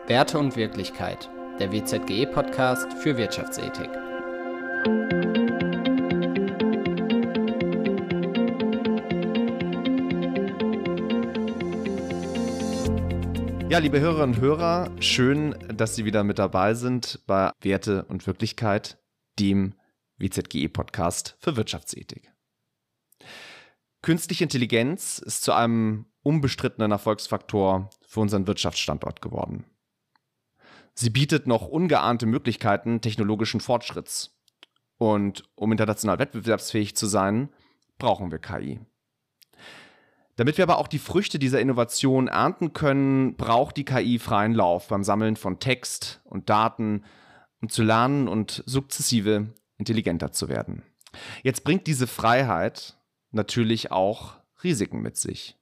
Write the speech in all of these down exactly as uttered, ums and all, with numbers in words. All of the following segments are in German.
Werte und Wirklichkeit, der W Z G E-Podcast für Wirtschaftsethik. Ja, liebe Hörerinnen und Hörer, schön, dass Sie wieder mit dabei sind bei Werte und Wirklichkeit, dem W Z G E-Podcast für Wirtschaftsethik. Künstliche Intelligenz ist zu einem unbestrittenen Erfolgsfaktor für unseren Wirtschaftsstandort geworden. Sie bietet noch ungeahnte Möglichkeiten technologischen Fortschritts. Und um international wettbewerbsfähig zu sein, brauchen wir K I. Damit wir aber auch die Früchte dieser Innovation ernten können, braucht die K I freien Lauf beim Sammeln von Text und Daten, um zu lernen und sukzessive intelligenter zu werden. Jetzt bringt diese Freiheit natürlich auch Risiken mit sich.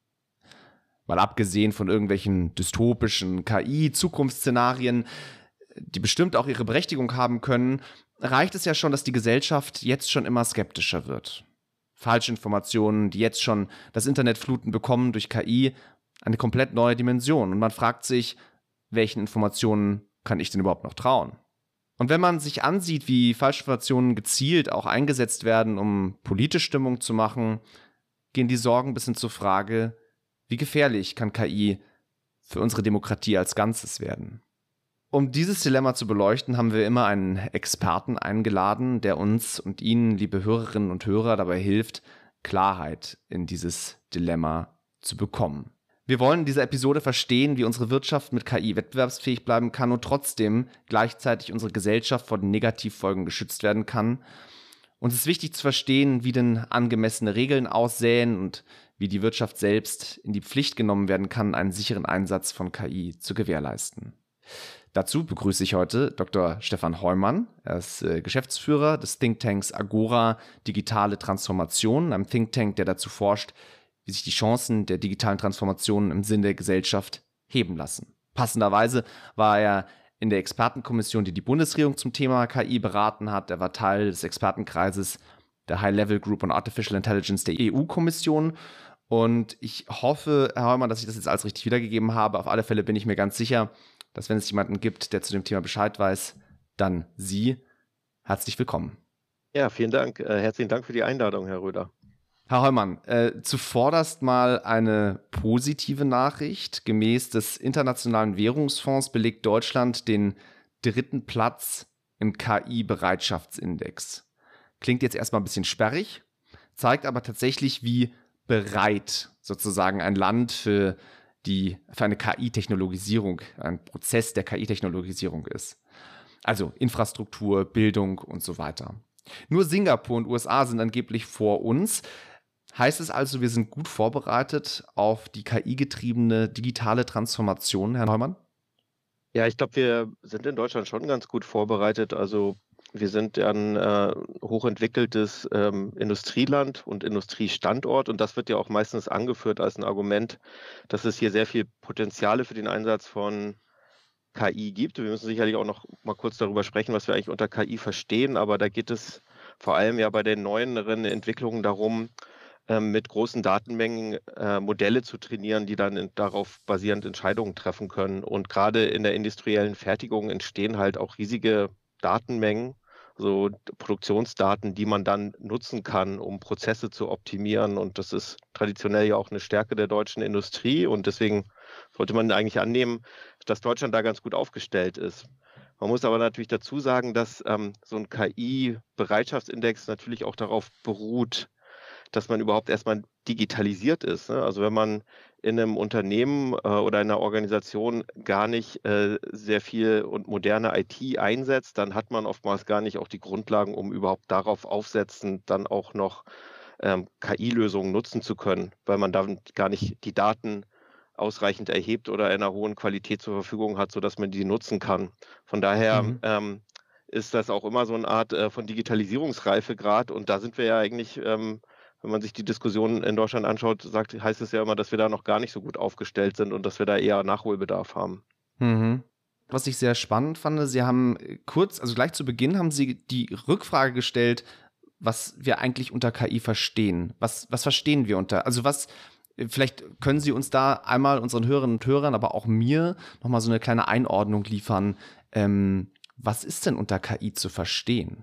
Weil abgesehen von irgendwelchen dystopischen K I-Zukunftsszenarien, die bestimmt auch ihre Berechtigung haben können, reicht es ja schon, dass die Gesellschaft jetzt schon immer skeptischer wird. Falschinformationen, die jetzt schon das Internet fluten, bekommen durch K I eine komplett neue Dimension. Und man fragt sich, welchen Informationen kann ich denn überhaupt noch trauen? Und wenn man sich ansieht, wie Falschinformationen gezielt auch eingesetzt werden, um politische Stimmung zu machen, gehen die Sorgen bis hin zur Frage, wie gefährlich kann K I für unsere Demokratie als Ganzes werden? Um dieses Dilemma zu beleuchten, haben wir immer einen Experten eingeladen, der uns und Ihnen, liebe Hörerinnen und Hörer, dabei hilft, Klarheit in dieses Dilemma zu bekommen. Wir wollen in dieser Episode verstehen, wie unsere Wirtschaft mit K I wettbewerbsfähig bleiben kann und trotzdem gleichzeitig unsere Gesellschaft vor den Negativfolgen geschützt werden kann. Uns ist wichtig zu verstehen, wie denn angemessene Regeln aussehen und wie die Wirtschaft selbst in die Pflicht genommen werden kann, einen sicheren Einsatz von K I zu gewährleisten. Dazu begrüße ich heute Doktor Stefan Heumann. Er ist äh, Geschäftsführer des Thinktanks Agora Digitale Transformation, einem Think Tank, der dazu forscht, wie sich die Chancen der digitalen Transformation im Sinne der Gesellschaft heben lassen. Passenderweise war er in der Expertenkommission, die die Bundesregierung zum Thema K I beraten hat. Er war Teil des Expertenkreises der High-Level Group on Artificial Intelligence der E U-Kommission. Und ich hoffe, Herr Heumann, dass ich das jetzt alles richtig wiedergegeben habe. Auf alle Fälle bin ich mir ganz sicher, dass wenn es jemanden gibt, der zu dem Thema Bescheid weiß, dann Sie. Herzlich willkommen. Ja, vielen Dank. Äh, herzlichen Dank für die Einladung, Herr Röder. Herr Heumann, äh, zuvorderst mal eine positive Nachricht. Gemäß des Internationalen Währungsfonds belegt Deutschland den dritten Platz im K I-Bereitschaftsindex. Klingt jetzt erstmal ein bisschen sperrig, zeigt aber tatsächlich, wie bereit sozusagen ein Land für, die, für eine K I-Technologisierung, ein Prozess der K I-Technologisierung ist. Also Infrastruktur, Bildung und so weiter. Nur Singapur und U S A sind angeblich vor uns. Heißt es also, wir sind gut vorbereitet auf die K I-getriebene digitale Transformation, Herr Neumann? Ja, ich glaube, wir sind in Deutschland schon ganz gut vorbereitet. Also wir sind ja ein äh, hochentwickeltes ähm, Industrieland und Industriestandort. Und das wird ja auch meistens angeführt als ein Argument, dass es hier sehr viel Potenziale für den Einsatz von K I gibt. Wir müssen sicherlich auch noch mal kurz darüber sprechen, was wir eigentlich unter K I verstehen. Aber da geht es vor allem ja bei den neueren Entwicklungen darum, mit großen Datenmengen äh, Modelle zu trainieren, die dann in, darauf basierend Entscheidungen treffen können. Und gerade in der industriellen Fertigung entstehen halt auch riesige Datenmengen, so Produktionsdaten, die man dann nutzen kann, um Prozesse zu optimieren. Und das ist traditionell ja auch eine Stärke der deutschen Industrie. Und deswegen sollte man eigentlich annehmen, dass Deutschland da ganz gut aufgestellt ist. Man muss aber natürlich dazu sagen, dass ähm, so ein K I-Bereitschaftsindex natürlich auch darauf beruht, dass man überhaupt erstmal digitalisiert ist. Ne? Also wenn man in einem Unternehmen äh, oder in einer Organisation gar nicht äh, sehr viel und moderne I T einsetzt, dann hat man oftmals gar nicht auch die Grundlagen, um überhaupt darauf aufsetzend dann auch noch ähm, K I-Lösungen nutzen zu können, weil man dann gar nicht die Daten ausreichend erhebt oder in einer hohen Qualität zur Verfügung hat, sodass man die nutzen kann. Von daher mhm. ähm, ist das auch immer so eine Art äh, von Digitalisierungsreifegrad und da sind wir ja eigentlich ähm, wenn man sich die Diskussion in Deutschland anschaut, sagt, heißt es ja immer, dass wir da noch gar nicht so gut aufgestellt sind und dass wir da eher Nachholbedarf haben. Mhm. Was ich sehr spannend fand, Sie haben kurz, also gleich zu Beginn haben Sie die Rückfrage gestellt, was wir eigentlich unter K I verstehen. Was, was verstehen wir unter, also was Vielleicht können Sie uns da einmal unseren Hörerinnen und Hörern, aber auch mir nochmal so eine kleine Einordnung liefern. Ähm, was ist denn unter K I zu verstehen?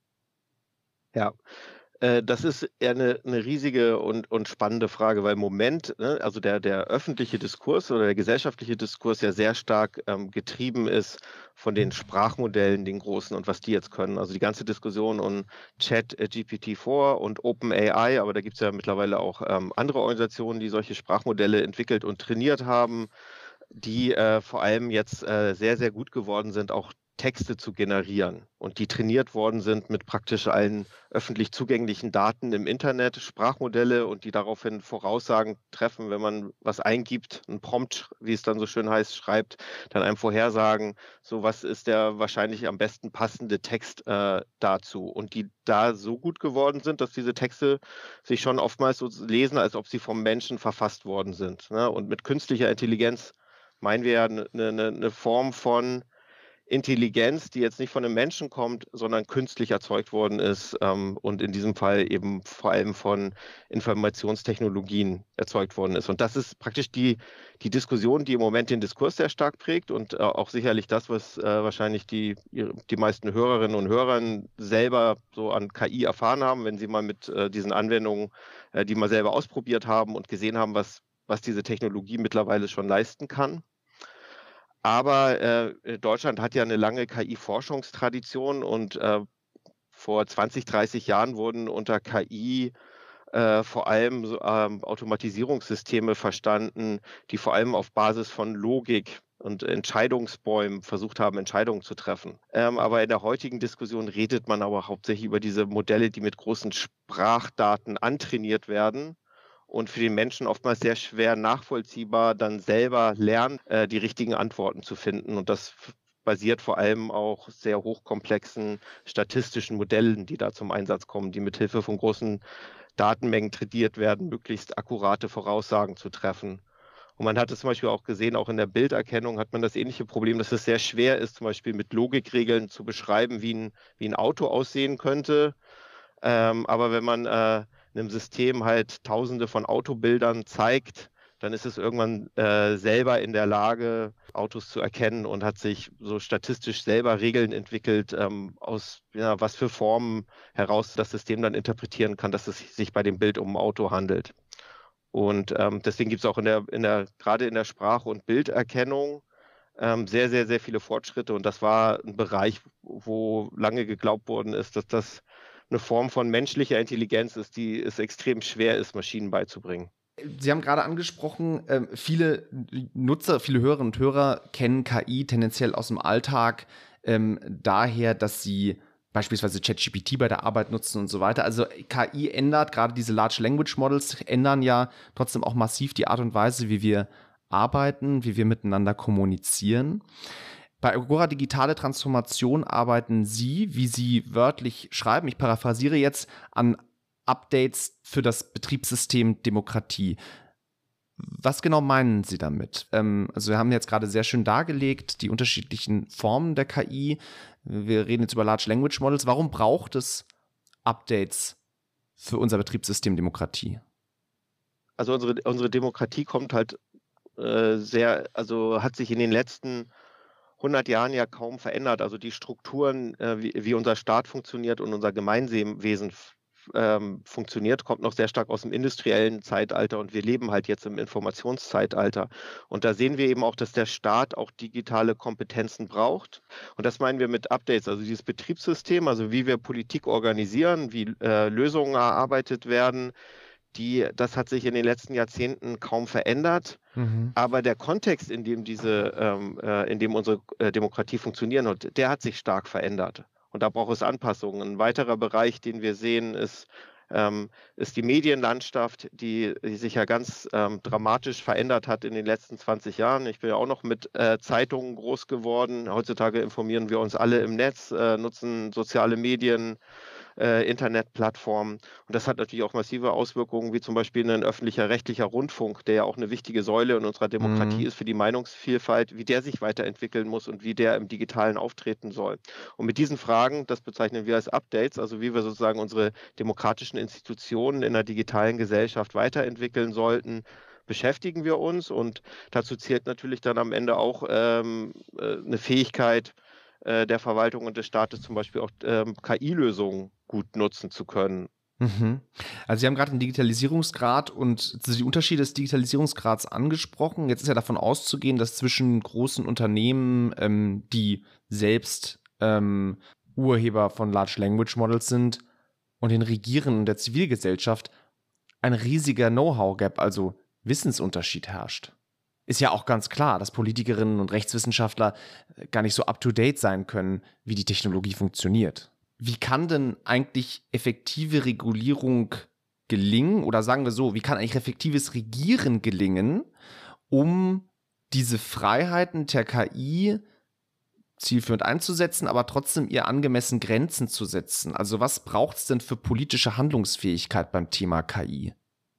Ja, äh, das ist eher eine, eine riesige und, und spannende Frage, weil im Moment, ne, also der, der öffentliche Diskurs oder der gesellschaftliche Diskurs ja sehr stark ähm, getrieben ist von den Sprachmodellen, den großen und was die jetzt können. Also die ganze Diskussion um Chat äh, G P T vier und OpenAI, aber da gibt es ja mittlerweile auch ähm, andere Organisationen, die solche Sprachmodelle entwickelt und trainiert haben, die äh, vor allem jetzt äh, sehr, sehr gut geworden sind, auch Texte zu generieren und die trainiert worden sind mit praktisch allen öffentlich zugänglichen Daten im Internet, Sprachmodelle und die daraufhin Voraussagen treffen, wenn man was eingibt, ein Prompt, wie es dann so schön heißt, schreibt, dann einem vorhersagen, so was ist der wahrscheinlich am besten passende Text äh, dazu und die da so gut geworden sind, dass diese Texte sich schon oftmals so lesen, als ob sie vom Menschen verfasst worden sind. Ne? Und mit künstlicher Intelligenz meinen wir ja eine, eine, eine Form von Intelligenz, die jetzt nicht von einem Menschen kommt, sondern künstlich erzeugt worden ist ähm, und in diesem Fall eben vor allem von Informationstechnologien erzeugt worden ist. Und das ist praktisch die, die Diskussion, die im Moment den Diskurs sehr stark prägt und äh, auch sicherlich das, was äh, wahrscheinlich die, die meisten Hörerinnen und Hörer selber so an K I erfahren haben, wenn sie mal mit äh, diesen Anwendungen, äh, die mal selber ausprobiert haben und gesehen haben, was, was diese Technologie mittlerweile schon leisten kann. Aber äh, Deutschland hat ja eine lange K I-Forschungstradition und äh, vor zwanzig, dreißig Jahren wurden unter K I äh, vor allem so, ähm, Automatisierungssysteme verstanden, die vor allem auf Basis von Logik und Entscheidungsbäumen versucht haben, Entscheidungen zu treffen. Ähm, aber in der heutigen Diskussion redet man aber hauptsächlich über diese Modelle, die mit großen Sprachdaten antrainiert werden und für den Menschen oftmals sehr schwer nachvollziehbar dann selber lernen, äh, die richtigen Antworten zu finden. Und das f- basiert vor allem auch sehr hochkomplexen statistischen Modellen, die da zum Einsatz kommen, die mit Hilfe von großen Datenmengen trainiert werden, möglichst akkurate Voraussagen zu treffen. Und man hat es zum Beispiel auch gesehen, auch in der Bilderkennung hat man das ähnliche Problem, dass es sehr schwer ist, zum Beispiel mit Logikregeln zu beschreiben, wie ein, wie ein Auto aussehen könnte. Ähm, aber wenn man äh, einem System halt Tausende von Autobildern zeigt, dann ist es irgendwann äh, selber in der Lage, Autos zu erkennen und hat sich so statistisch selber Regeln entwickelt, ähm, aus ja, was für Formen heraus das System dann interpretieren kann, dass es sich bei dem Bild um ein Auto handelt. Und ähm, deswegen gibt es auch in der, in der, gerade in der Sprache- und Bilderkennung ähm, sehr, sehr, sehr viele Fortschritte. Und das war ein Bereich, wo lange geglaubt worden ist, dass das eine Form von menschlicher Intelligenz ist, die es extrem schwer ist, Maschinen beizubringen. Sie haben gerade angesprochen, ähm, viele Nutzer, viele Hörerinnen und Hörer kennen K I tendenziell aus dem Alltag ähm, daher, dass sie beispielsweise ChatGPT bei der Arbeit nutzen und so weiter. Also K I ändert, gerade diese Large Language Models ändern ja trotzdem auch massiv die Art und Weise, wie wir arbeiten, wie wir miteinander kommunizieren. Bei Agora Digitale Transformation arbeiten Sie, wie Sie wörtlich schreiben, ich paraphrasiere jetzt, an Updates für das Betriebssystem Demokratie. Was genau meinen Sie damit? Ähm, also wir haben jetzt gerade sehr schön dargelegt, die unterschiedlichen Formen der K I. Wir reden jetzt über Large Language Models. Warum braucht es Updates für unser Betriebssystem Demokratie? Also unsere, unsere Demokratie kommt halt äh, sehr, also hat sich in den letzten hundert Jahren ja kaum verändert. Also die Strukturen, äh, wie, wie unser Staat funktioniert und unser Gemeinwesen ähm, funktioniert, kommt noch sehr stark aus dem industriellen Zeitalter und wir leben halt jetzt im Informationszeitalter. Und da sehen wir eben auch, dass der Staat auch digitale Kompetenzen braucht. Und das meinen wir mit Updates, also dieses Betriebssystem, also wie wir Politik organisieren, wie äh, Lösungen erarbeitet werden, die, das hat sich in den letzten Jahrzehnten kaum verändert. Mhm. Aber der Kontext, in dem diese, ähm, äh, in dem unsere äh, Demokratie funktionieren wird, der hat sich stark verändert. Und da braucht es Anpassungen. Ein weiterer Bereich, den wir sehen, ist, ähm, ist die Medienlandschaft, die, die sich ja ganz ähm, dramatisch verändert hat in den letzten zwanzig Jahren. Ich bin ja auch noch mit äh, Zeitungen groß geworden. Heutzutage informieren wir uns alle im Netz, äh, nutzen soziale Medien, äh, Internetplattformen. Und das hat natürlich auch massive Auswirkungen, wie zum Beispiel ein öffentlicher rechtlicher Rundfunk, der ja auch eine wichtige Säule in unserer Demokratie Mhm. ist für die Meinungsvielfalt, wie der sich weiterentwickeln muss und wie der im Digitalen auftreten soll. Und mit diesen Fragen, das bezeichnen wir als Updates, also wie wir sozusagen unsere demokratischen Institutionen in der digitalen Gesellschaft weiterentwickeln sollten, beschäftigen wir uns. Und dazu zählt natürlich dann am Ende auch ähm, äh, eine Fähigkeit äh, der Verwaltung und des Staates, zum Beispiel auch ähm, K I-Lösungen gut nutzen zu können. Mhm. Also Sie haben gerade den Digitalisierungsgrad und die Unterschiede des Digitalisierungsgrads angesprochen. Jetzt ist ja davon auszugehen, dass zwischen großen Unternehmen, ähm, die selbst ähm, Urheber von Large Language Models sind, und den Regierenden der Zivilgesellschaft ein riesiger Know-how-Gap, also Wissensunterschied herrscht. Ist ja auch ganz klar, dass Politikerinnen und Rechtswissenschaftler äh, gar nicht so up-to-date sein können, wie die Technologie funktioniert. Wie kann denn eigentlich effektive Regulierung gelingen? Oder sagen wir so, wie kann eigentlich effektives Regieren gelingen, um diese Freiheiten der K I zielführend einzusetzen, aber trotzdem ihr angemessen Grenzen zu setzen? Also was braucht es denn für politische Handlungsfähigkeit beim Thema K I?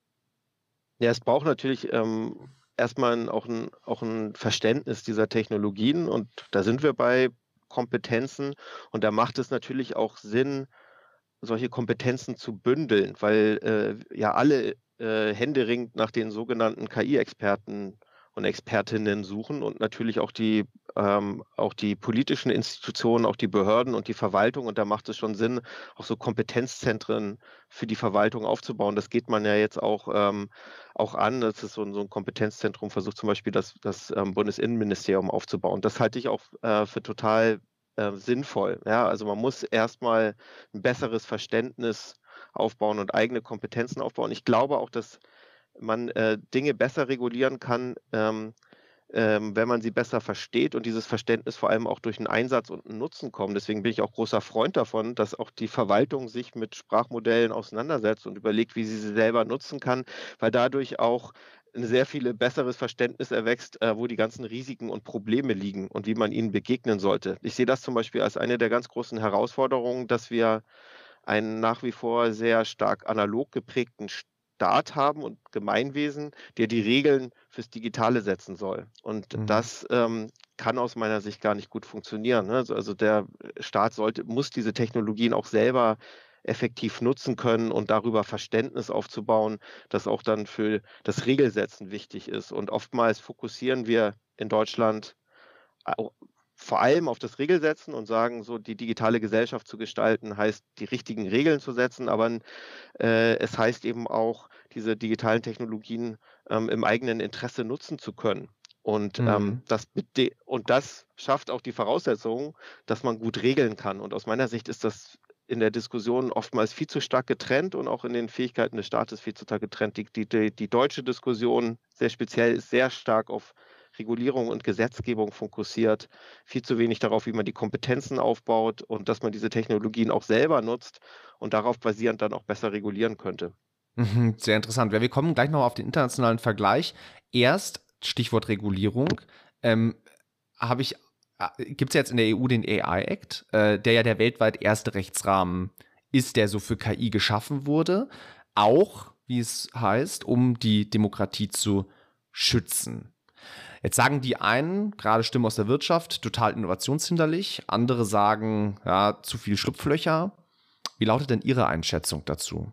Ja, es braucht natürlich ähm, erstmal ein, auch, ein, auch ein Verständnis dieser Technologien und da sind wir bei Kompetenzen und da macht es natürlich auch Sinn, solche Kompetenzen zu bündeln, weil äh, ja alle äh, händeringend nach den sogenannten K I-Experten und Expertinnen suchen und natürlich auch die, ähm, auch die politischen Institutionen, auch die Behörden und die Verwaltung. Und da macht es schon Sinn, auch so Kompetenzzentren für die Verwaltung aufzubauen. Das geht man ja jetzt auch, ähm, auch an. Das ist so ein, so ein Kompetenzzentrum, versucht zum Beispiel das, das ähm, Bundesinnenministerium aufzubauen. Das halte ich auch äh, für total äh, sinnvoll. Ja, also man muss erstmal ein besseres Verständnis aufbauen und eigene Kompetenzen aufbauen. Ich glaube auch, dass man äh, Dinge besser regulieren kann, ähm, ähm, wenn man sie besser versteht und dieses Verständnis vor allem auch durch einen Einsatz und einen Nutzen kommt. Deswegen bin ich auch großer Freund davon, dass auch die Verwaltung sich mit Sprachmodellen auseinandersetzt und überlegt, wie sie sie selber nutzen kann, weil dadurch auch ein sehr viel besseres Verständnis erwächst, äh, wo die ganzen Risiken und Probleme liegen und wie man ihnen begegnen sollte. Ich sehe das zum Beispiel als eine der ganz großen Herausforderungen, dass wir einen nach wie vor sehr stark analog geprägten Staat haben und Gemeinwesen, der die Regeln fürs Digitale setzen soll. Und Mhm. das ähm, kann aus meiner Sicht gar nicht gut funktionieren. Ne? Also, also der Staat sollte, muss diese Technologien auch selber effektiv nutzen können und darüber Verständnis aufzubauen, das auch dann für das Regelsetzen wichtig ist. Und oftmals fokussieren wir in Deutschland au- vor allem auf das Regelsetzen und sagen, so die digitale Gesellschaft zu gestalten, heißt, die richtigen Regeln zu setzen, aber äh, es heißt eben auch, diese digitalen Technologien ähm, im eigenen Interesse nutzen zu können. Und, ähm, Mhm. das, bede- und das schafft auch die Voraussetzungen, dass man gut regeln kann. Und aus meiner Sicht ist das in der Diskussion oftmals viel zu stark getrennt und auch in den Fähigkeiten des Staates viel zu stark getrennt. Die, die, die, die deutsche Diskussion sehr speziell ist sehr stark auf Regulierung und Gesetzgebung fokussiert, viel zu wenig darauf, wie man die Kompetenzen aufbaut und dass man diese Technologien auch selber nutzt und darauf basierend dann auch besser regulieren könnte. Mhm, sehr interessant. Ja, wir kommen gleich noch auf den internationalen Vergleich. Erst, Stichwort Regulierung, ähm, habe ich, gibt es jetzt in der E U den A I-Act, äh, der ja der weltweit erste Rechtsrahmen ist, der so für K I geschaffen wurde. Auch, wie es heißt, um die Demokratie zu schützen. Jetzt sagen die einen, gerade Stimmen aus der Wirtschaft, total innovationshinderlich. Andere sagen, ja, zu viel Schlupflöcher. Wie lautet denn Ihre Einschätzung dazu?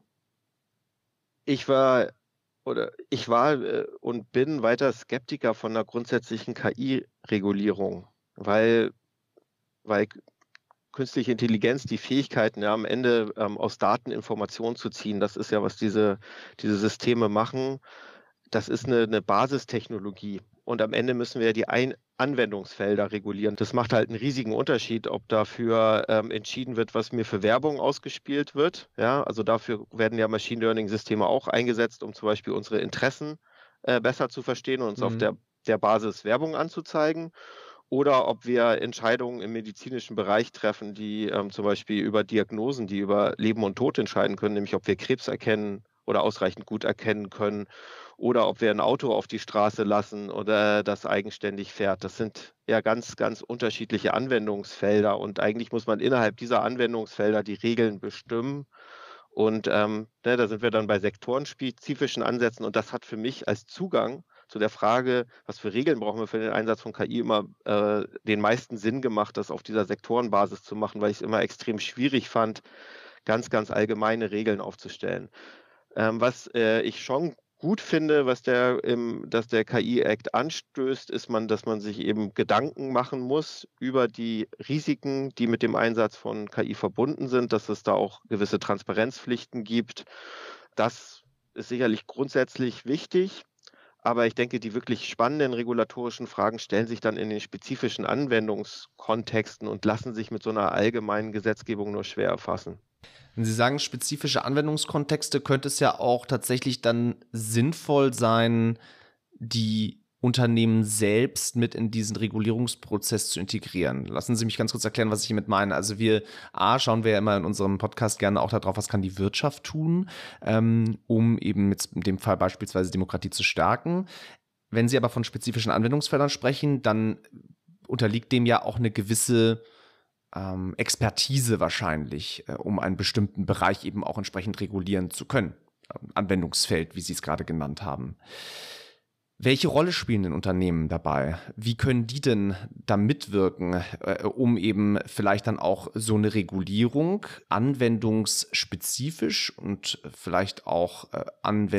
Ich war oder ich war äh, und bin weiter Skeptiker von der grundsätzlichen K I-Regulierung, weil, weil künstliche Intelligenz die Fähigkeiten ja am Ende ähm, aus Daten Informationen zu ziehen, das ist ja, was diese, diese Systeme machen. Das ist eine, eine Basistechnologie. Und am Ende müssen wir die Ein Anwendungsfelder regulieren. Das macht halt einen riesigen Unterschied, ob dafür ähm, entschieden wird, was mir für Werbung ausgespielt wird. Ja, also dafür werden ja Machine Learning-Systeme auch eingesetzt, um zum Beispiel unsere Interessen äh, besser zu verstehen und uns auf Mhm. der, der Basis Werbung anzuzeigen. Oder ob wir Entscheidungen im medizinischen Bereich treffen, die ähm, zum Beispiel über Diagnosen, die über Leben und Tod entscheiden können, nämlich ob wir Krebs erkennen oder ausreichend gut erkennen können oder ob wir ein Auto auf die Straße lassen oder das eigenständig fährt. Das sind ja ganz, ganz unterschiedliche Anwendungsfelder und eigentlich muss man innerhalb dieser Anwendungsfelder die Regeln bestimmen. Und ähm, ne, da sind wir dann bei sektorenspezifischen Ansätzen und das hat für mich als Zugang zu der Frage, was für Regeln brauchen wir für den Einsatz von K I, immer äh, den meisten Sinn gemacht, das auf dieser Sektorenbasis zu machen, weil ich es immer extrem schwierig fand, ganz, ganz allgemeine Regeln aufzustellen. Ähm, was äh, ich schon gut finde, was der, im, dass der K I-Act anstößt, ist, man, dass man sich eben Gedanken machen muss über die Risiken, die mit dem Einsatz von K I verbunden sind, dass es da auch gewisse Transparenzpflichten gibt. Das ist sicherlich grundsätzlich wichtig. Aber ich denke, die wirklich spannenden regulatorischen Fragen stellen sich dann in den spezifischen Anwendungskontexten und lassen sich mit so einer allgemeinen Gesetzgebung nur schwer erfassen. Wenn Sie sagen spezifische Anwendungskontexte, könnte es ja auch tatsächlich dann sinnvoll sein, die Unternehmen selbst mit in diesen Regulierungsprozess zu integrieren. Lassen Sie mich ganz kurz erklären, was ich hiermit meine. Also wir, A, schauen wir ja immer in unserem Podcast gerne auch darauf, was kann die Wirtschaft tun, ähm, um eben mit in dem Fall beispielsweise Demokratie zu stärken. Wenn Sie aber von spezifischen Anwendungsfeldern sprechen, dann unterliegt dem ja auch eine gewisse ähm, Expertise wahrscheinlich, äh, um einen bestimmten Bereich eben auch entsprechend regulieren zu können. Anwendungsfeld, wie Sie es gerade genannt haben. Welche Rolle spielen denn Unternehmen dabei? Wie können die denn da mitwirken, äh, um eben vielleicht dann auch so eine Regulierung anwendungsspezifisch und vielleicht auch äh,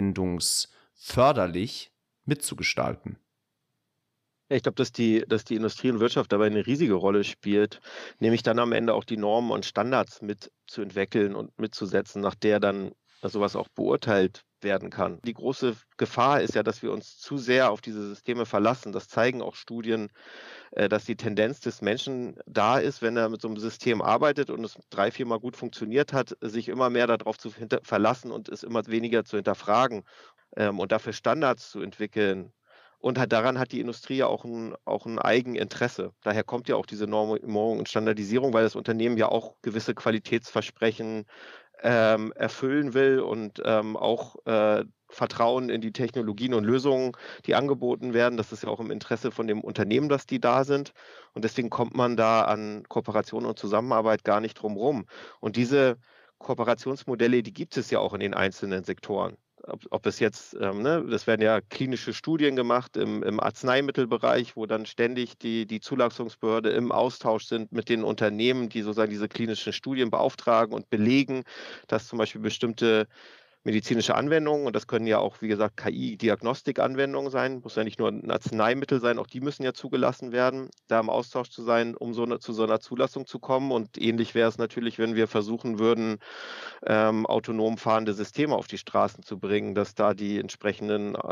anwendungsförderlich mitzugestalten? Ja, ich glaube, dass die, dass die Industrie und Wirtschaft dabei eine riesige Rolle spielt, nämlich dann am Ende auch die Normen und Standards mitzuentwickeln und mitzusetzen, nach der dann sowas auch beurteilt werden kann. Die große Gefahr ist ja, dass wir uns zu sehr auf diese Systeme verlassen. Das zeigen auch Studien, dass die Tendenz des Menschen da ist, wenn er mit so einem System arbeitet und es drei, viermal gut funktioniert hat, sich immer mehr darauf zu verlassen und es immer weniger zu hinterfragen und dafür Standards zu entwickeln. Und hat, daran hat die Industrie ja auch ein, auch ein Eigeninteresse. Daher kommt ja auch diese Normierung und Standardisierung, weil das Unternehmen ja auch gewisse Qualitätsversprechen ähm, erfüllen will und ähm, auch äh, Vertrauen in die Technologien und Lösungen, die angeboten werden. Das ist ja auch im Interesse von dem Unternehmen, dass die da sind. Und deswegen kommt man da an Kooperation und Zusammenarbeit gar nicht drum rum. Und diese Kooperationsmodelle, die gibt es ja auch in den einzelnen Sektoren. Ob, ob es jetzt, ähm, ne, das werden ja klinische Studien gemacht im, im Arzneimittelbereich, wo dann ständig die, die Zulassungsbehörde im Austausch sind mit den Unternehmen, die sozusagen diese klinischen Studien beauftragen und belegen, dass zum Beispiel bestimmte medizinische Anwendungen, und das können ja auch, wie gesagt, K I-Diagnostikanwendungen sein, muss ja nicht nur ein Arzneimittel sein, auch die müssen ja zugelassen werden, da im Austausch zu sein, um so eine, zu so einer Zulassung zu kommen. Und ähnlich wäre es natürlich, wenn wir versuchen würden, ähm, autonom fahrende Systeme auf die Straßen zu bringen, dass da die entsprechenden äh,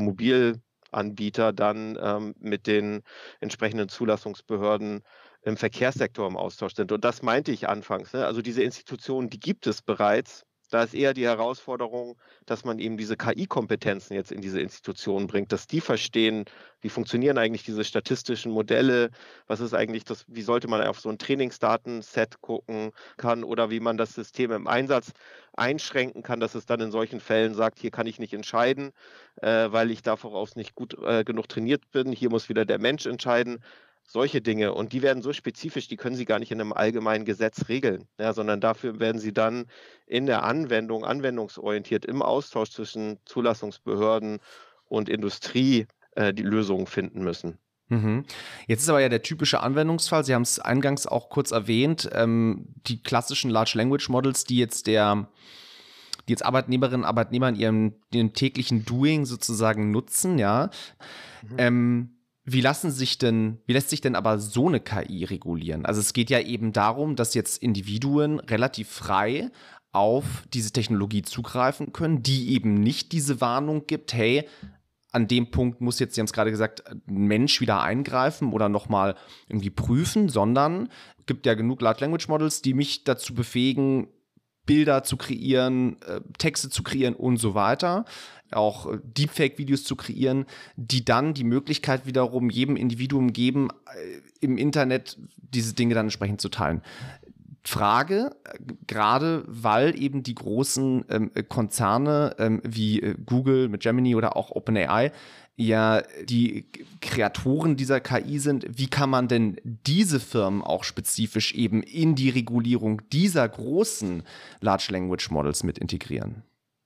Automobilanbieter dann ähm, mit den entsprechenden Zulassungsbehörden im Verkehrssektor im Austausch sind. Und das meinte ich anfangs. Ne? Also diese Institutionen, die gibt es bereits. Da ist eher die Herausforderung, dass man eben diese K I-Kompetenzen jetzt in diese Institutionen bringt, dass die verstehen, wie funktionieren eigentlich diese statistischen Modelle, was ist eigentlich das, wie sollte man auf so ein Trainingsdatenset gucken kann oder wie man das System im Einsatz einschränken kann, dass es dann in solchen Fällen sagt, hier kann ich nicht entscheiden, äh, weil ich da voraus nicht gut äh, genug trainiert bin, hier muss wieder der Mensch entscheiden. Solche Dinge. Und die werden so spezifisch, die können Sie gar nicht in einem allgemeinen Gesetz regeln, ja, sondern dafür werden Sie dann in der Anwendung, anwendungsorientiert im Austausch zwischen Zulassungsbehörden und Industrie äh, die Lösungen finden müssen. Mhm. Jetzt ist aber ja der typische Anwendungsfall, Sie haben es eingangs auch kurz erwähnt, ähm, die klassischen Large Language Models, die jetzt der die jetzt Arbeitnehmerinnen und Arbeitnehmer in ihrem, in ihrem täglichen Doing sozusagen nutzen, ja. Mhm. Ähm, Wie lassen sich denn, wie lässt sich denn aber so eine K I regulieren? Also es geht ja eben darum, dass jetzt Individuen relativ frei auf diese Technologie zugreifen können, die eben nicht diese Warnung gibt, hey, an dem Punkt muss jetzt, Sie haben es gerade gesagt, ein Mensch wieder eingreifen oder nochmal irgendwie prüfen, sondern es gibt ja genug Large Language Models, die mich dazu befähigen, Bilder zu kreieren, äh, Texte zu kreieren und so weiter, auch Deepfake-Videos zu kreieren, die dann die Möglichkeit wiederum jedem Individuum geben, äh, im Internet diese Dinge dann entsprechend zu teilen. Frage, gerade weil eben die großen ähm, Konzerne ähm, wie äh, Google mit Gemini oder auch OpenAI ja die Kreatoren dieser K I sind, wie kann man denn diese Firmen auch spezifisch eben in die Regulierung dieser großen Large Language Models mit integrieren?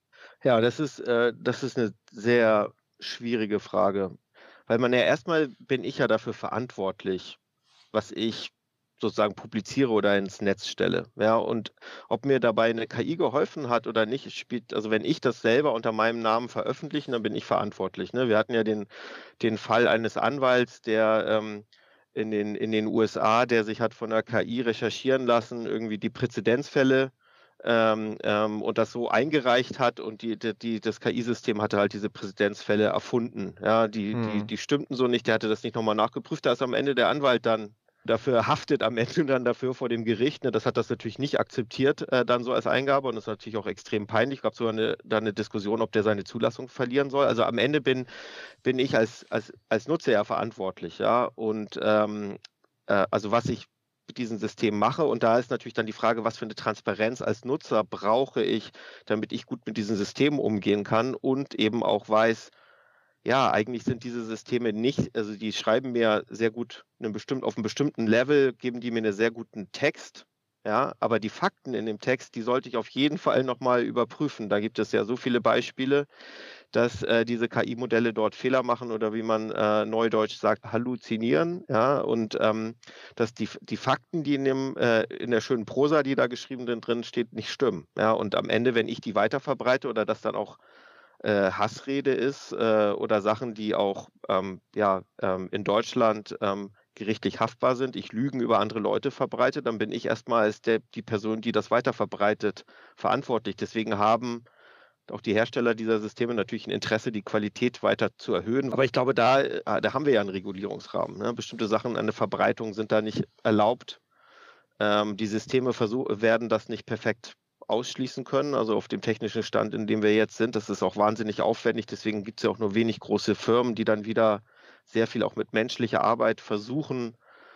Ja, das ist, äh, das ist eine sehr schwierige Frage, weil man ja erstmal bin ich ja dafür verantwortlich, was ich sozusagen publiziere oder ins Netz stelle. Ja, und ob mir dabei eine K I geholfen hat oder nicht, spielt, also wenn ich das selber unter meinem Namen veröffentliche, dann bin ich verantwortlich. Ne? Wir hatten ja den, den Fall eines Anwalts, der ähm, in den, in den U S A, der sich hat von der K I recherchieren lassen, irgendwie die Präzedenzfälle ähm, ähm, und das so eingereicht hat und die, die, die, das K I-System hatte halt diese Präzedenzfälle erfunden. Ja, die, die, Hm. die stimmten so nicht, der hatte das nicht nochmal nachgeprüft, da ist am Ende der Anwalt dann dafür haftet am Ende dann dafür vor dem Gericht. Ne, das hat das natürlich nicht akzeptiert, äh, dann so als Eingabe und das ist natürlich auch extrem peinlich. Es gab sogar eine, da eine Diskussion, ob der seine Zulassung verlieren soll. Also am Ende bin, bin ich als, als, als Nutzer ja verantwortlich, ja. Und ähm, äh, also was ich mit diesem System mache und da ist natürlich dann die Frage, was für eine Transparenz als Nutzer brauche ich, damit ich gut mit diesen Systemen umgehen kann und eben auch weiß, ja, eigentlich sind diese Systeme nicht, also die schreiben mir sehr gut einen bestimmt, auf einem bestimmten Level, geben die mir einen sehr guten Text, ja, aber die Fakten in dem Text, die sollte ich auf jeden Fall nochmal überprüfen. Da gibt es ja so viele Beispiele, dass äh, diese K I-Modelle dort Fehler machen oder wie man äh, neudeutsch sagt, halluzinieren, ja, und ähm, dass die, die Fakten, die in dem, äh, in der schönen Prosa, die da geschrieben drin steht, nicht stimmen. Ja, und am Ende, wenn ich die weiterverbreite oder das dann auch äh, Hassrede ist äh, oder Sachen, die auch ähm, ja, ähm, in Deutschland ähm, gerichtlich haftbar sind, ich Lügen über andere Leute verbreite, dann bin ich erstmal als der, die Person, die das weiterverbreitet, verantwortlich. Deswegen haben auch die Hersteller dieser Systeme natürlich ein Interesse, die Qualität weiter zu erhöhen. Aber ich glaube, da, äh, da haben wir ja einen Regulierungsrahmen. Ne? Bestimmte Sachen, eine Verbreitung sind da nicht erlaubt. Ähm, die Systeme versuch, werden das nicht perfekt ausschließen können, also auf dem technischen Stand, in dem wir jetzt sind. Das ist auch wahnsinnig aufwendig, deswegen gibt es ja auch nur wenig große Firmen, die dann wieder sehr viel auch mit menschlicher Arbeit versuchen,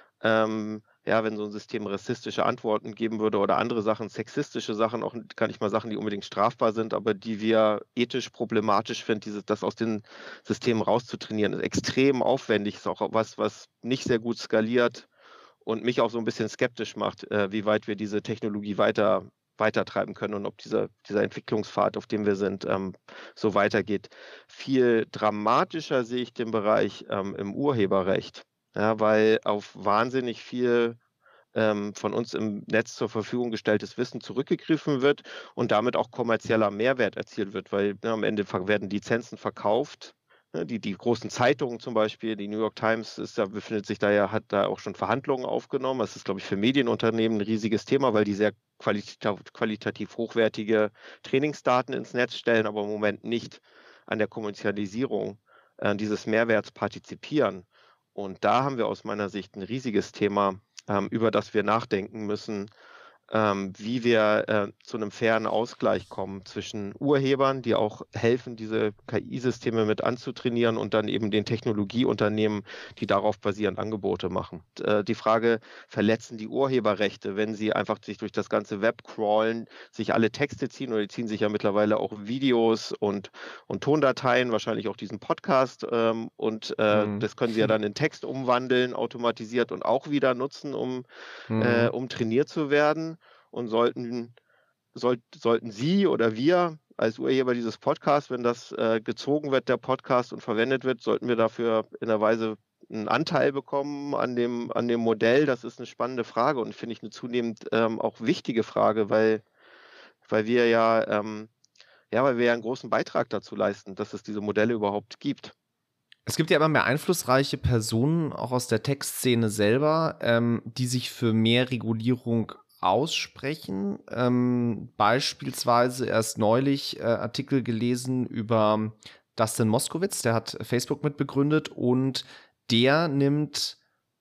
ähm, ja, wenn so ein System rassistische Antworten geben würde oder andere Sachen, sexistische Sachen, auch gar nicht mal Sachen, die unbedingt strafbar sind, aber die wir ethisch problematisch finden, dieses, das aus den Systemen rauszutrainieren, ist extrem aufwendig, ist auch was, was nicht sehr gut skaliert und mich auch so ein bisschen skeptisch macht, äh, wie weit wir diese Technologie weiter weitertreiben können und ob dieser, dieser Entwicklungspfad, auf dem wir sind, ähm, so weitergeht. Viel dramatischer sehe ich den Bereich ähm, im Urheberrecht, ja, weil auf wahnsinnig viel ähm, von uns im Netz zur Verfügung gestelltes Wissen zurückgegriffen wird und damit auch kommerzieller Mehrwert erzielt wird, weil ne, am Ende werden Lizenzen verkauft. Ne, die, die großen Zeitungen zum Beispiel, die New York Times ist da, befindet sich da ja, hat da auch schon Verhandlungen aufgenommen. Das ist, glaube ich, für Medienunternehmen ein riesiges Thema, weil die sehr qualitativ, qualitativ hochwertige Trainingsdaten ins Netz stellen, aber im Moment nicht an der Kommerzialisierung äh, dieses Mehrwerts partizipieren. Und da haben wir aus meiner Sicht ein riesiges Thema, ähm, über das wir nachdenken müssen, ähm, wie wir äh, zu einem fairen Ausgleich kommen zwischen Urhebern, die auch helfen, diese K I-Systeme mit anzutrainieren und dann eben den Technologieunternehmen, die darauf basierend Angebote machen. Und, äh, die Frage, verletzen die Urheberrechte, wenn sie einfach sich durch das ganze Web crawlen, sich alle Texte ziehen oder die ziehen sich ja mittlerweile auch Videos und, und Tondateien, wahrscheinlich auch diesen Podcast ähm, und äh, Mhm. das können sie ja dann in Text umwandeln, automatisiert und auch wieder nutzen, um, Mhm. äh, um trainiert zu werden. Und sollten, soll, sollten Sie oder wir als Urheber dieses Podcasts, wenn das äh, gezogen wird, der Podcast und verwendet wird, sollten wir dafür in der Weise einen Anteil bekommen an dem, an dem Modell? Das ist eine spannende Frage und finde ich eine zunehmend ähm, auch wichtige Frage, weil, weil wir ja, ähm, ja, weil wir ja einen großen Beitrag dazu leisten, dass es diese Modelle überhaupt gibt. Es gibt ja immer mehr einflussreiche Personen, auch aus der Tech-Szene selber, ähm, die sich für mehr Regulierung aussprechen. Ähm, beispielsweise erst neulich äh, Artikel gelesen über Dustin Moskovitz, der hat Facebook mitbegründet und der nimmt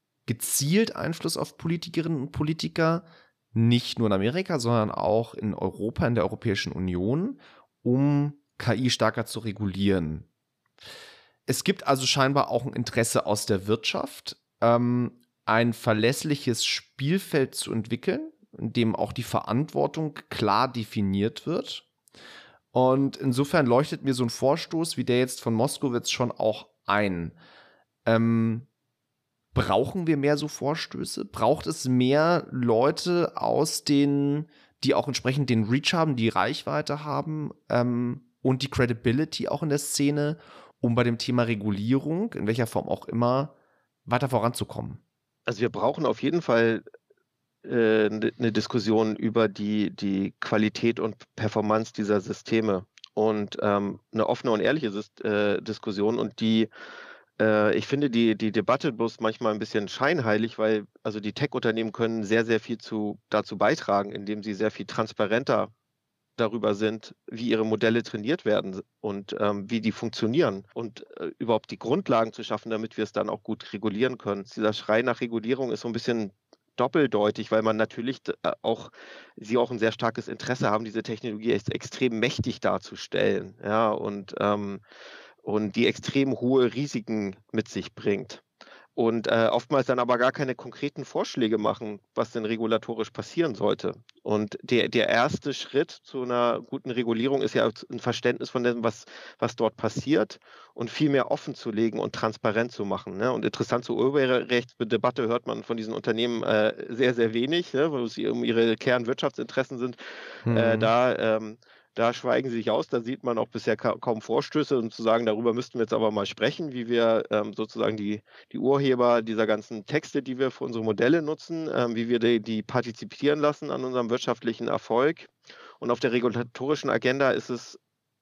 gezielt Einfluss auf Politikerinnen und Politiker, nicht nur in Amerika, sondern auch in Europa, in der Europäischen Union, um K I stärker zu regulieren. Es gibt also scheinbar auch ein Interesse aus der Wirtschaft, ähm, ein verlässliches Spielfeld zu entwickeln, in dem auch die Verantwortung klar definiert wird. Und insofern leuchtet mir so ein Vorstoß wie der jetzt von Moskowitz schon auch ein. Ähm, brauchen wir mehr so Vorstöße? Braucht es mehr Leute aus den, die auch entsprechend den Reach haben, die Reichweite haben ähm, und die Credibility auch in der Szene, um bei dem Thema Regulierung, in welcher Form auch immer, weiter voranzukommen? Also wir brauchen auf jeden Fall äh, eine ne Diskussion über die, die Qualität und Performance dieser Systeme und ähm, eine offene und ehrliche Syst äh, Diskussion. Und die, äh, ich finde die, die Debatte bloß manchmal ein bisschen scheinheilig, weil also die Tech-Unternehmen können sehr, sehr viel zu, dazu beitragen, indem sie sehr viel transparenter darüber sind, wie ihre Modelle trainiert werden und ähm, wie die funktionieren und äh, überhaupt die Grundlagen zu schaffen, damit wir es dann auch gut regulieren können. Dieser Schrei nach Regulierung ist so ein bisschen doppeldeutig, weil man natürlich äh, auch, sie auch ein sehr starkes Interesse haben, diese Technologie ex extrem mächtig darzustellen, ja, und, ähm, und die extrem hohe Risiken mit sich bringt. Und äh, oftmals dann aber gar keine konkreten Vorschläge machen, was denn regulatorisch passieren sollte. Und der, der erste Schritt zu einer guten Regulierung ist ja ein Verständnis von dem, was, was dort passiert und viel mehr offen zu legen und transparent zu machen. Ne? Und interessant zur Urheberrechtsdebatte hört man von diesen Unternehmen äh, sehr, sehr wenig, ne? Wo es um ihre Kernwirtschaftsinteressen sind. Mhm. Äh, da ähm, Da schweigen sie sich aus, da sieht man auch bisher ka kaum Vorstöße, und zu sagen, darüber müssten wir jetzt aber mal sprechen, wie wir ähm, sozusagen die, die Urheber dieser ganzen Texte, die wir für unsere Modelle nutzen, ähm, wie wir die, die partizipieren lassen an unserem wirtschaftlichen Erfolg. Und auf der regulatorischen Agenda ist es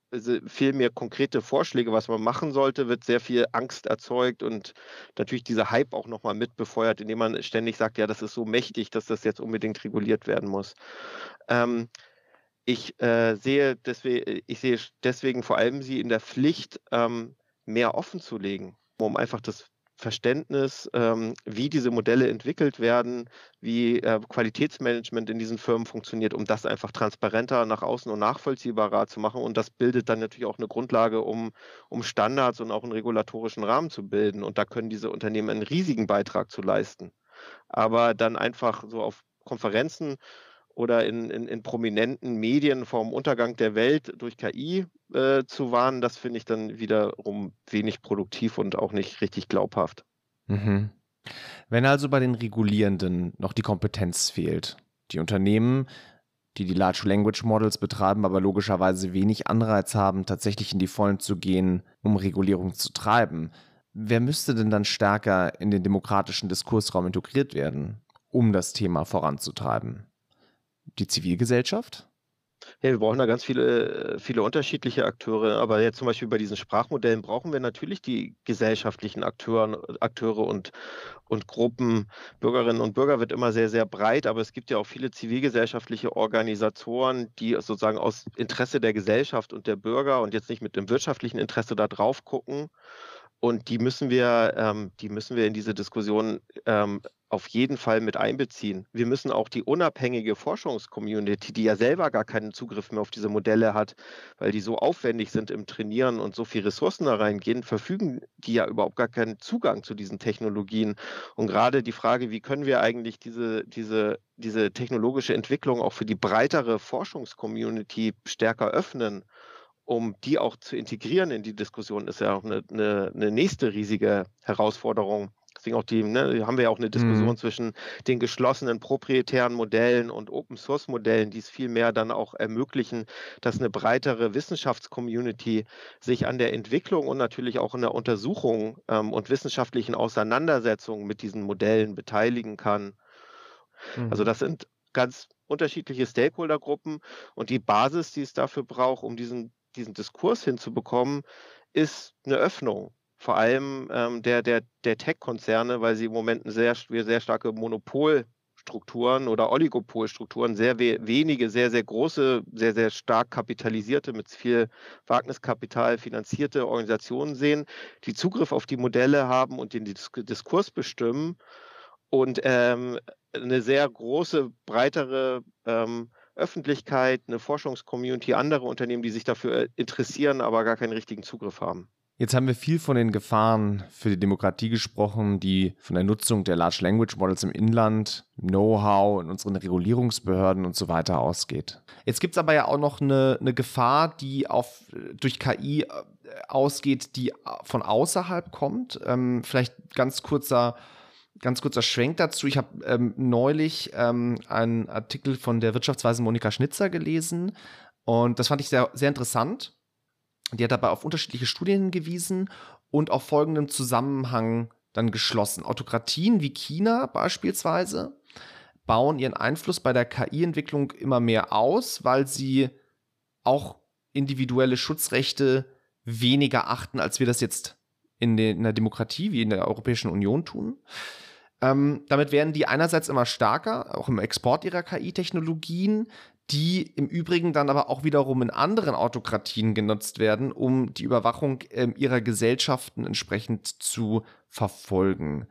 viel mehr konkrete Vorschläge, was man machen sollte, wird sehr viel Angst erzeugt und natürlich dieser Hype auch nochmal mit befeuert, indem man ständig sagt, ja, das ist so mächtig, dass das jetzt unbedingt reguliert werden muss. Ähm, Ich, äh, sehe deswe ich sehe deswegen vor allem Sie in der Pflicht, ähm, mehr offenzulegen, um einfach das Verständnis, ähm, wie diese Modelle entwickelt werden, wie, äh, Qualitätsmanagement in diesen Firmen funktioniert, um das einfach transparenter nach außen und nachvollziehbarer zu machen. Und das bildet dann natürlich auch eine Grundlage, um um Standards und auch einen regulatorischen Rahmen zu bilden. Und da können diese Unternehmen einen riesigen Beitrag zu leisten. Aber dann einfach so auf Konferenzen oder in, in, in prominenten Medien vom Untergang der Welt durch K I äh, zu warnen, das finde ich dann wiederum wenig produktiv und auch nicht richtig glaubhaft. Mhm. Wenn also bei den Regulierenden noch die Kompetenz fehlt, die Unternehmen, die die Large Language Models betreiben, aber logischerweise wenig Anreiz haben, tatsächlich in die Vollen zu gehen, um Regulierung zu treiben, wer müsste denn dann stärker in den demokratischen Diskursraum integriert werden, um das Thema voranzutreiben? Die Zivilgesellschaft? Ja, wir brauchen da ganz viele, viele unterschiedliche Akteure, aber jetzt zum Beispiel bei diesen Sprachmodellen brauchen wir natürlich die gesellschaftlichen Akteuren, Akteure und, und Gruppen. Bürgerinnen und Bürger wird immer sehr, sehr breit, aber es gibt ja auch viele zivilgesellschaftliche Organisatoren, die sozusagen aus Interesse der Gesellschaft und der Bürger und jetzt nicht mit dem wirtschaftlichen Interesse da drauf gucken. Und die müssen wir, ähm, die müssen wir in diese Diskussion ähm, auf jeden Fall mit einbeziehen. Wir müssen auch die unabhängige Forschungscommunity, die ja selber gar keinen Zugriff mehr auf diese Modelle hat, weil die so aufwendig sind im Trainieren und so viel Ressourcen da reingehen, verfügen die ja überhaupt gar keinen Zugang zu diesen Technologien. Und gerade die Frage, wie können wir eigentlich diese, diese, diese technologische Entwicklung auch für die breitere Forschungscommunity stärker öffnen, um die auch zu integrieren in die Diskussion, ist ja auch eine, eine, eine nächste riesige Herausforderung. Deswegen auch die, ne, haben wir ja auch eine Diskussion mhm. zwischen den geschlossenen proprietären Modellen und Open-Source-Modellen, die es viel mehr dann auch ermöglichen, dass eine breitere Wissenschaftscommunity sich an der Entwicklung und natürlich auch in der Untersuchung ähm, und wissenschaftlichen Auseinandersetzung mit diesen Modellen beteiligen kann. Mhm. Also das sind ganz unterschiedliche Stakeholdergruppen und die Basis, die es dafür braucht, um diesen diesen Diskurs hinzubekommen, ist eine Öffnung. Vor allem ähm, der, der, der Tech-Konzerne, weil sie im Moment sehr, sehr starke Monopolstrukturen oder Oligopolstrukturen, sehr we wenige, sehr, sehr große, sehr, sehr stark kapitalisierte, mit viel Wagniskapital finanzierte Organisationen sehen, die Zugriff auf die Modelle haben und den Dis Diskurs bestimmen und ähm, eine sehr große, breitere ähm, Öffentlichkeit, eine Forschungscommunity, andere Unternehmen, die sich dafür interessieren, aber gar keinen richtigen Zugriff haben. Jetzt haben wir viel von den Gefahren für die Demokratie gesprochen, die von der Nutzung der Large Language Models im Inland, Know-how in unseren Regulierungsbehörden und so weiter ausgeht. Jetzt gibt es aber ja auch noch eine, eine Gefahr, die auf, durch K I ausgeht, die von außerhalb kommt. Ähm, vielleicht ganz kurzer, ganz kurzer Schwenk dazu. Ich habe ähm, neulich ähm, einen Artikel von der Wirtschaftsweisen Monika Schnitzer gelesen und das fand ich sehr, sehr interessant. Die hat dabei auf unterschiedliche Studien hingewiesen und auf folgenden Zusammenhang dann geschlossen. Autokratien wie China beispielsweise bauen ihren Einfluss bei der K I-Entwicklung immer mehr aus, weil sie auch individuelle Schutzrechte weniger achten, als wir das jetzt in, den, in der Demokratie wie in der Europäischen Union tun. Ähm, damit werden die einerseits immer stärker, auch im Export ihrer K I-Technologien, die im Übrigen dann aber auch wiederum in anderen Autokratien genutzt werden, um die Überwachung äh, ihrer Gesellschaften entsprechend zu verfolgen.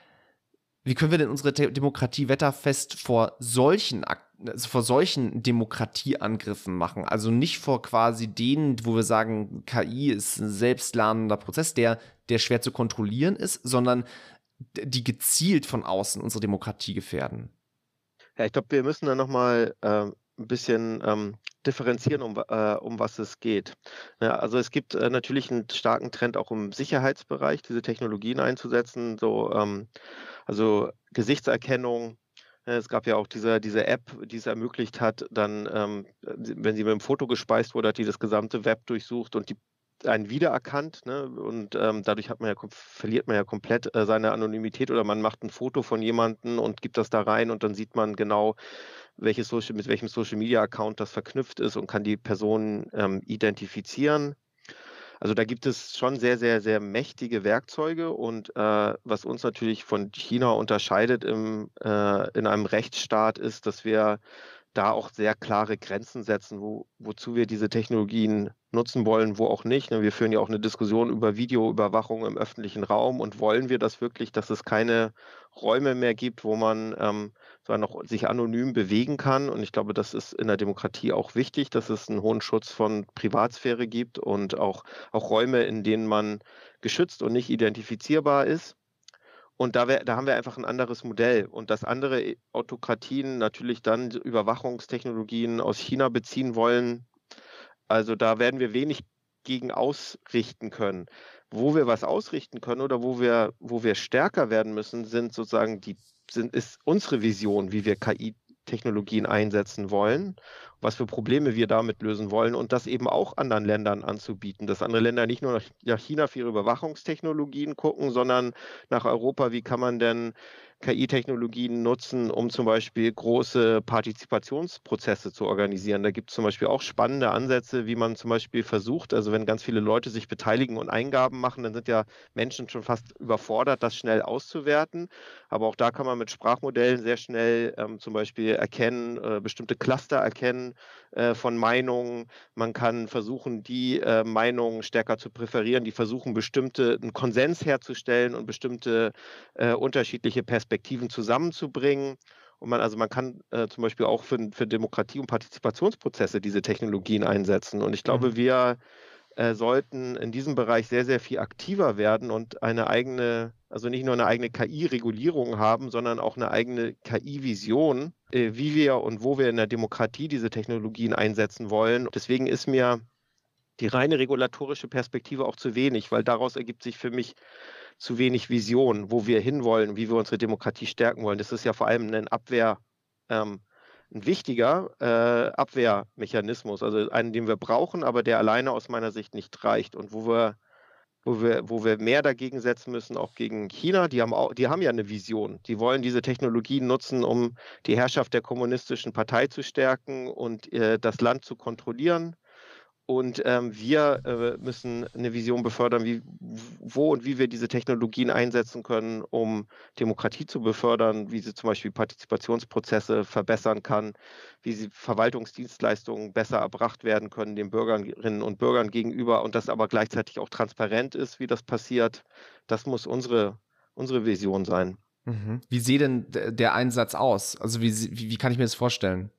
Wie können wir denn unsere Te- Demokratie wetterfest vor solchen, also vor solchen Demokratieangriffen machen? Also nicht vor quasi denen, wo wir sagen, K I ist ein selbstlernender Prozess, der, der schwer zu kontrollieren ist, sondern die gezielt von außen unsere Demokratie gefährden. Ja, ich glaube, wir müssen da nochmal äh, ein bisschen ähm, differenzieren, um, äh, um was es geht. Ja, also es gibt äh, natürlich einen starken Trend auch im Sicherheitsbereich, diese Technologien einzusetzen, so ähm, also Gesichtserkennung. Äh, Es gab ja auch diese, diese App, die es ermöglicht hat, dann, ähm, wenn sie mit dem Foto gespeist wurde, hat die das gesamte Web durchsucht und die einen wiedererkannt, ne? Und ähm, dadurch hat man ja, kom- verliert man ja komplett äh, seine Anonymität oder man macht ein Foto von jemandem und gibt das da rein und dann sieht man genau, welches Social, mit welchem Social Media Account das verknüpft ist und kann die Person ähm, identifizieren. Also da gibt es schon sehr, sehr, sehr mächtige Werkzeuge und äh, was uns natürlich von China unterscheidet im, äh, in einem Rechtsstaat ist, dass wir da auch sehr klare Grenzen setzen, wo, wozu wir diese Technologien nutzen wollen, wo auch nicht. Ne? Wir führen ja auch eine Diskussion über Videoüberwachung im öffentlichen Raum und wollen wir das wirklich, dass es keine Räume mehr gibt, wo man ähm, zwar noch sich anonym bewegen kann. Und ich glaube, das ist in der Demokratie auch wichtig, dass es einen hohen Schutz von Privatsphäre gibt und auch, auch Räume, in denen man geschützt und nicht identifizierbar ist. Und da, wär, da haben wir einfach ein anderes Modell. Und dass andere Autokratien natürlich dann Überwachungstechnologien aus China beziehen wollen, also da werden wir wenig gegen ausrichten können. Wo wir was ausrichten können oder wo wir, wo wir stärker werden müssen, sind sozusagen die, sind, ist unsere Vision, wie wir K I-Technologien einsetzen wollen, was für Probleme wir damit lösen wollen und das eben auch anderen Ländern anzubieten, dass andere Länder nicht nur nach China für ihre Überwachungstechnologien gucken, sondern nach Europa, wie kann man denn K I-Technologien nutzen, um zum Beispiel große Partizipationsprozesse zu organisieren. Da gibt es zum Beispiel auch spannende Ansätze, wie man zum Beispiel versucht, also wenn ganz viele Leute sich beteiligen und Eingaben machen, dann sind ja Menschen schon fast überfordert, das schnell auszuwerten. Aber auch da kann man mit Sprachmodellen sehr schnell ähm, zum Beispiel erkennen, äh, bestimmte Cluster erkennen äh, von Meinungen. Man kann versuchen, die äh, Meinungen stärker zu präferieren, die versuchen, bestimmte einen Konsens herzustellen und bestimmte äh, unterschiedliche Perspektiven zusammenzubringen. Und man, also man kann äh, zum Beispiel auch für, für Demokratie- und Partizipationsprozesse diese Technologien einsetzen. Und ich glaube, Mhm. wir äh, sollten in diesem Bereich sehr, sehr viel aktiver werden und eine eigene, also nicht nur eine eigene K I-Regulierung haben, sondern auch eine eigene K I-Vision, äh, wie wir und wo wir in der Demokratie diese Technologien einsetzen wollen. Deswegen ist mir die reine regulatorische Perspektive auch zu wenig, weil daraus ergibt sich für mich zu wenig Vision, wo wir hinwollen, wie wir unsere Demokratie stärken wollen. Das ist ja vor allem ein Abwehr, ähm, ein wichtiger äh, Abwehrmechanismus, also einen, den wir brauchen, aber der alleine aus meiner Sicht nicht reicht und wo wir, wo wir, wo wir mehr dagegen setzen müssen, auch gegen China. Die haben auch, die haben ja eine Vision. Die wollen diese Technologien nutzen, um die Herrschaft der kommunistischen Partei zu stärken und äh, das Land zu kontrollieren. Und ähm, wir äh, müssen eine Vision befördern, wie, wo und wie wir diese Technologien einsetzen können, um Demokratie zu befördern, wie sie zum Beispiel Partizipationsprozesse verbessern kann, wie sie Verwaltungsdienstleistungen besser erbracht werden können den Bürgerinnen und Bürgern gegenüber und das aber gleichzeitig auch transparent ist, wie das passiert. Das muss unsere, unsere Vision sein. Mhm. Wie sieht denn d- der Einsatz aus? Also wie, sie- wie, wie kann ich mir das vorstellen?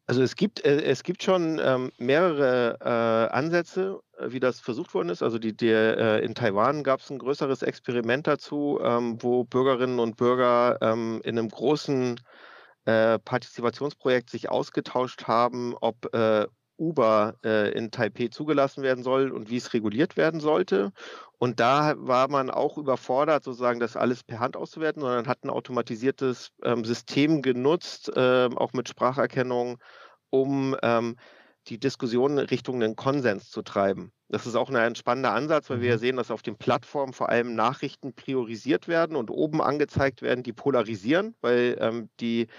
Also es gibt, äh, es gibt schon ähm, mehrere äh, Ansätze, äh, wie das versucht worden ist. Also die, der, äh, in Taiwan gab es ein größeres Experiment dazu, ähm, wo Bürgerinnen und Bürger ähm, in einem großen äh, Partizipationsprojekt sich ausgetauscht haben, ob äh, Uber äh, in Taipei zugelassen werden soll und wie es reguliert werden sollte. Und da war man auch überfordert, sozusagen das alles per Hand auszuwerten, sondern hat ein automatisiertes ähm, System genutzt, ähm, auch mit Spracherkennung, um ähm, die Diskussion Richtung einen Konsens zu treiben. Das ist auch ein spannender Ansatz, weil wir ja Mhm. sehen, dass auf den Plattformen vor allem Nachrichten priorisiert werden und oben angezeigt werden, die polarisieren, weil ähm, die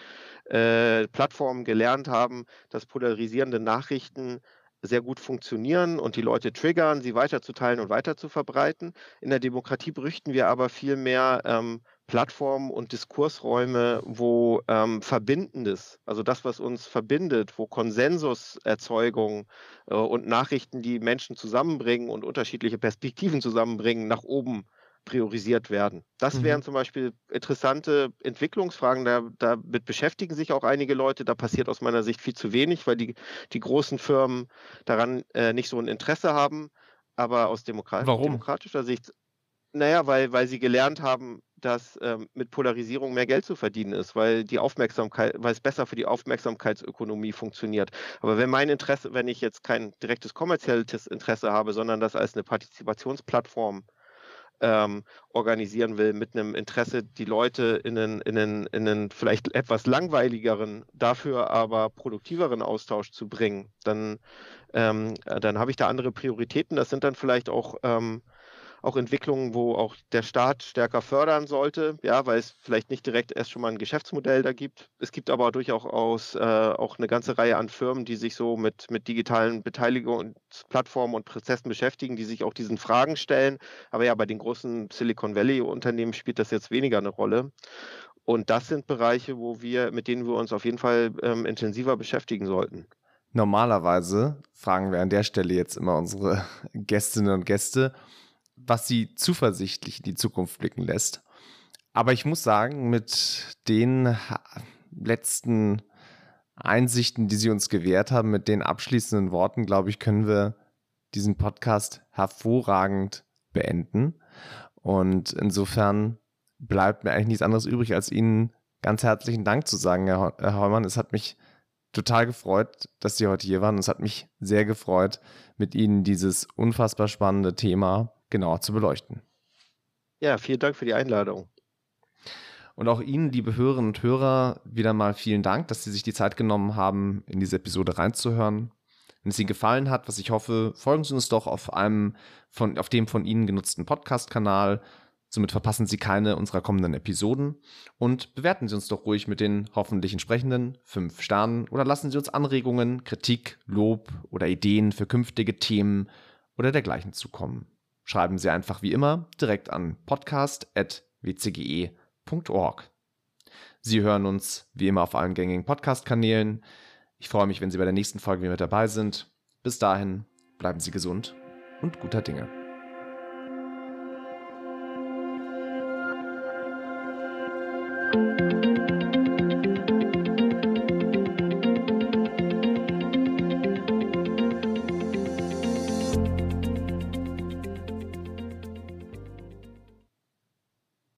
äh, Plattformen gelernt haben, dass polarisierende Nachrichten sehr gut funktionieren und die Leute triggern, sie weiterzuteilen und weiter zu verbreiten. In der Demokratie bräuchten wir aber viel mehr ähm, Plattformen und Diskursräume, wo ähm, Verbindendes, also das, was uns verbindet, wo Konsensuserzeugung äh, und Nachrichten, die Menschen zusammenbringen und unterschiedliche Perspektiven zusammenbringen, nach oben priorisiert werden. Das wären Mhm. zum Beispiel interessante Entwicklungsfragen. Da, damit beschäftigen sich auch einige Leute. Da passiert aus meiner Sicht viel zu wenig, weil die, die großen Firmen daran äh, nicht so ein Interesse haben. Aber aus Demokrat Warum? demokratischer Sicht, naja, weil, weil sie gelernt haben, dass ähm, mit Polarisierung mehr Geld zu verdienen ist, weil die Aufmerksamkeit, weil es besser für die Aufmerksamkeitsökonomie funktioniert. Aber wenn mein Interesse, wenn ich jetzt kein direktes kommerzielles Interesse habe, sondern das als eine Partizipationsplattform ähm, organisieren will, mit einem Interesse, die Leute in einen, in einen, in einen vielleicht etwas langweiligeren, dafür aber produktiveren Austausch zu bringen, dann, ähm, dann habe ich da andere Prioritäten. Das sind dann vielleicht auch ähm, auch Entwicklungen, wo auch der Staat stärker fördern sollte, ja, weil es vielleicht nicht direkt erst schon mal ein Geschäftsmodell da gibt. Es gibt aber durchaus äh, auch eine ganze Reihe an Firmen, die sich so mit, mit digitalen Beteiligungsplattformen und Prozessen beschäftigen, die sich auch diesen Fragen stellen. Aber ja, bei den großen Silicon Valley-Unternehmen spielt das jetzt weniger eine Rolle. Und das sind Bereiche, wo wir, mit denen wir uns auf jeden Fall ähm, intensiver beschäftigen sollten. Normalerweise fragen wir an der Stelle jetzt immer unsere Gästinnen und Gäste, was sie zuversichtlich in die Zukunft blicken lässt. Aber ich muss sagen, mit den letzten Einsichten, die Sie uns gewährt haben, mit den abschließenden Worten, glaube ich, können wir diesen Podcast hervorragend beenden. Und insofern bleibt mir eigentlich nichts anderes übrig, als Ihnen ganz herzlichen Dank zu sagen, Herr Heumann. Es hat mich total gefreut, dass Sie heute hier waren. Und es hat mich sehr gefreut, mit Ihnen dieses unfassbar spannende Thema genauer zu beleuchten. Ja, vielen Dank für die Einladung. Und auch Ihnen, liebe Hörerinnen und Hörer, wieder mal vielen Dank, dass Sie sich die Zeit genommen haben, in diese Episode reinzuhören. Wenn es Ihnen gefallen hat, was ich hoffe, folgen Sie uns doch auf einem von, auf dem von Ihnen genutzten Podcast-Kanal. Somit verpassen Sie keine unserer kommenden Episoden. Und bewerten Sie uns doch ruhig mit den hoffentlich entsprechenden fünf Sternen oder lassen Sie uns Anregungen, Kritik, Lob oder Ideen für künftige Themen oder dergleichen zukommen. Schreiben Sie einfach wie immer direkt an podcast at w c g e punkt org. Sie hören uns wie immer auf allen gängigen Podcast-Kanälen. Ich freue mich, wenn Sie bei der nächsten Folge wieder mit dabei sind. Bis dahin, bleiben Sie gesund und guter Dinge. Thank you.